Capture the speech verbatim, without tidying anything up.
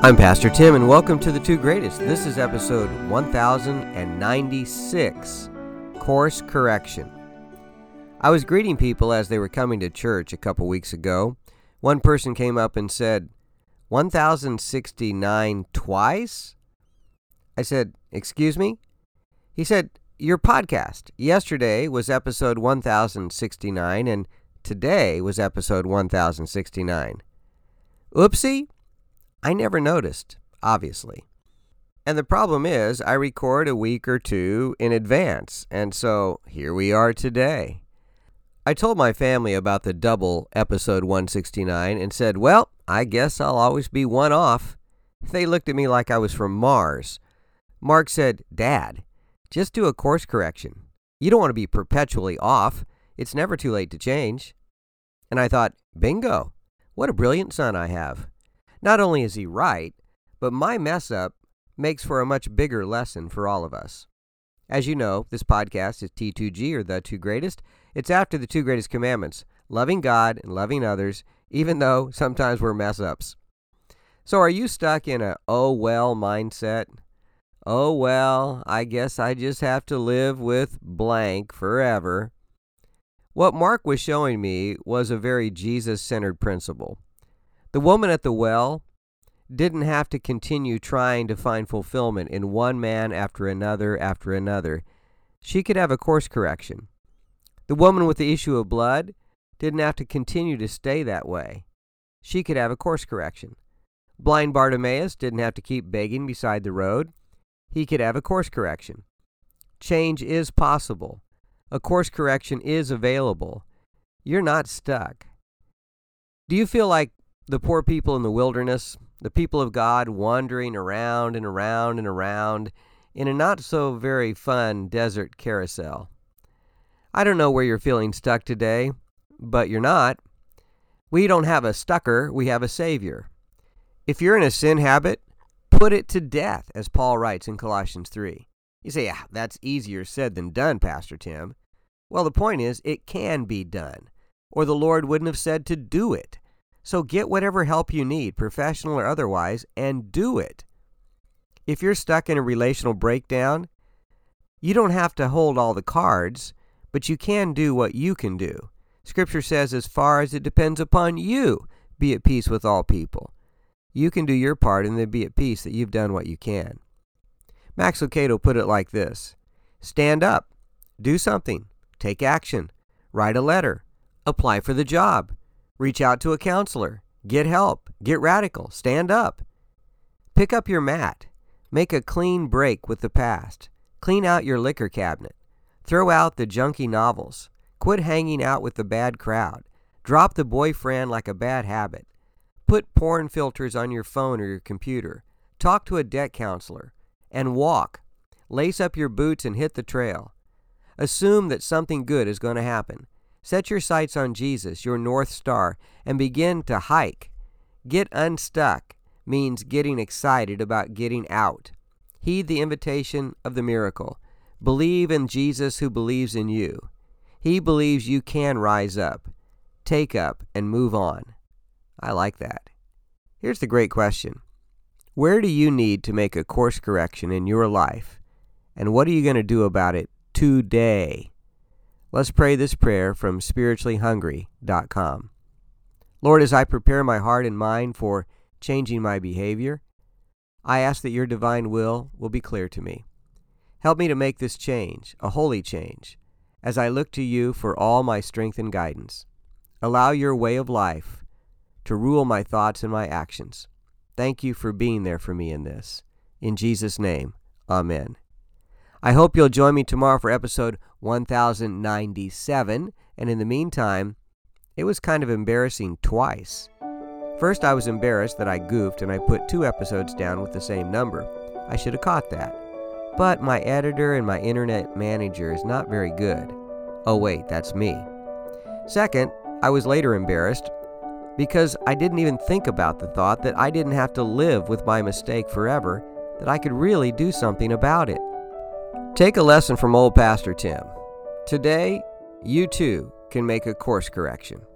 I'm Pastor Tim, and welcome to The Two Greatest. This is episode one thousand ninety-six, Course Correction. I was greeting people as they were coming to church a couple weeks ago. One person came up and said, one thousand sixty-nine twice? I said, excuse me? He said, your podcast. Yesterday was episode one thousand sixty-nine, and today was episode one thousand sixty-nine. Oopsie? I never noticed, obviously. And the problem is, I record a week or two in advance, and so here we are today. I told my family about the double episode one sixty-nine and said, well, I guess I'll always be one off. They looked at me like I was from Mars. Mark said, Dad, just do a course correction. You don't want to be perpetually off. It's never too late to change. And I thought, bingo, what a brilliant son I have. Not only is he right, but my mess-up makes for a much bigger lesson for all of us. As you know, this podcast is T two G, or The Two Greatest. It's after the two greatest commandments, loving God and loving others, even though sometimes we're mess-ups. So are you stuck in a oh well mindset? Oh well, I guess I just have to live with blank forever. What Mark was showing me was a very Jesus-centered principle. The woman at the well didn't have to continue trying to find fulfillment in one man after another after another. She could have a course correction. The woman with the issue of blood didn't have to continue to stay that way. She could have a course correction. Blind Bartimaeus didn't have to keep begging beside the road. He could have a course correction. Change is possible. A course correction is available. You're not stuck. Do you feel like the poor people in the wilderness, the people of God wandering around and around and around in a not so very fun desert carousel? I don't know where you're feeling stuck today, but you're not. We don't have a stucker, we have a Savior. If you're in a sin habit, put it to death, as Paul writes in Colossians three. You say, yeah, that's easier said than done, Pastor Tim. Well, the point is, it can be done, or the Lord wouldn't have said to do it. So get whatever help you need, professional or otherwise, and do it. If you're stuck in a relational breakdown, you don't have to hold all the cards, but you can do what you can do. Scripture says, as far as it depends upon you, be at peace with all people. You can do your part and then be at peace that you've done what you can. Max Lucado put it like this: stand up, do something, take action, write a letter, apply for the job. Reach out to a counselor. Get help. Get radical. Stand up. Pick up your mat. Make a clean break with the past. Clean out your liquor cabinet. Throw out the junky novels. Quit hanging out with the bad crowd. Drop the boyfriend like a bad habit. Put porn filters on your phone or your computer. Talk to a debt counselor. And walk. Lace up your boots and hit the trail. Assume that something good is going to happen. Set your sights on Jesus, your North Star, and begin to hike. Get unstuck means getting excited about getting out. Heed the invitation of the miracle. Believe in Jesus who believes in you. He believes you can rise up, take up, and move on. I like that. Here's the great question. Where do you need to make a course correction in your life? And what are you going to do about it today? Let's pray this prayer from spiritually hungry dot com. Lord, as I prepare my heart and mind for changing my behavior, I ask that your divine will will be clear to me. Help me to make this change, a holy change, as I look to you for all my strength and guidance. Allow your way of life to rule my thoughts and my actions. Thank you for being there for me in this. In Jesus' name, amen. I hope you'll join me tomorrow for episode one thousand ninety-seven, and in the meantime, it was kind of embarrassing twice. First, I was embarrassed that I goofed and I put two episodes down with the same number. I should have caught that. But my editor and my internet manager is not very good. Oh wait, that's me. Second, I was later embarrassed because I didn't even think about the thought that I didn't have to live with my mistake forever, that I could really do something about it. Take a lesson from old Pastor Tim. Today, you too can make a course correction.